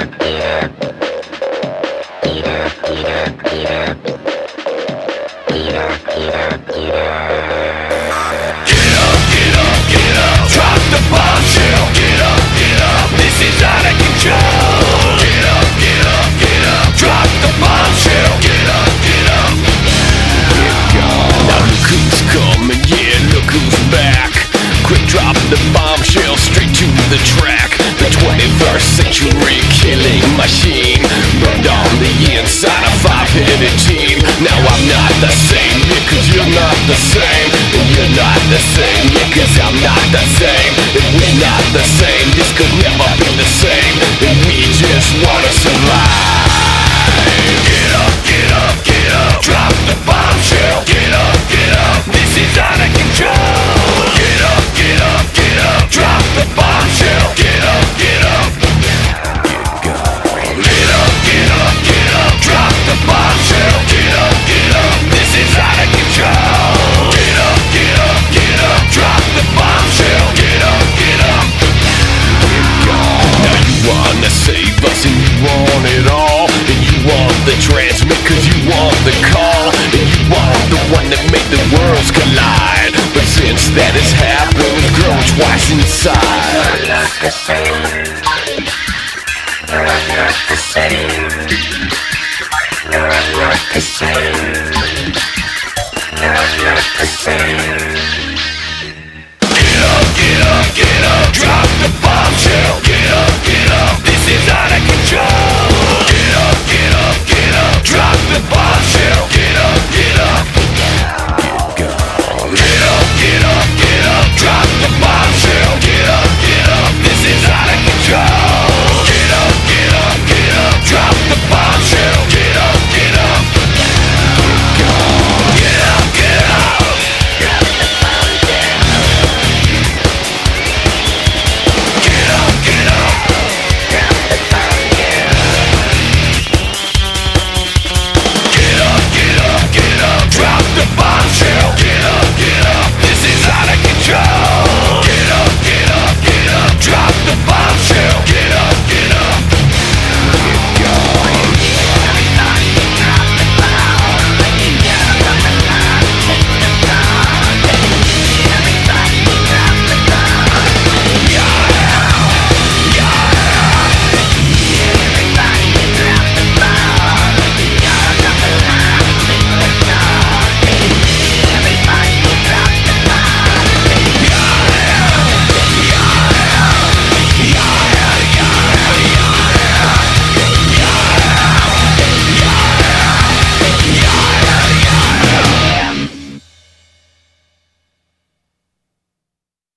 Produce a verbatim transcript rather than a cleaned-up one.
The bombshell straight to the track. The twenty-first century killing machine burned on the inside a five-headed team. Now I'm not the same, yeah, cause you're not the same. And you're not the same, yeah, cause I'm not the same. And we're not the same, this could never be the same. And we just wanna survive. Get up, get up, get up. Drop the bombshell. Get up, get up. This is out of control. Get up, get up, get up. Drop the bombshell. Get up, get up. Get up, get up, get up. Drop the bombshell. Get up, get up. This is out of control. Get up, get up, get up. Drop the bombshell. Get up, get up. Get gone. Now you wanna save us and you want it all. And you want the transmit cause you want the call. And you want the one that made the worlds collide. But since that has happened, we've grown twice inside. You're not the same. You're not the same. You're not the same. You're not the same.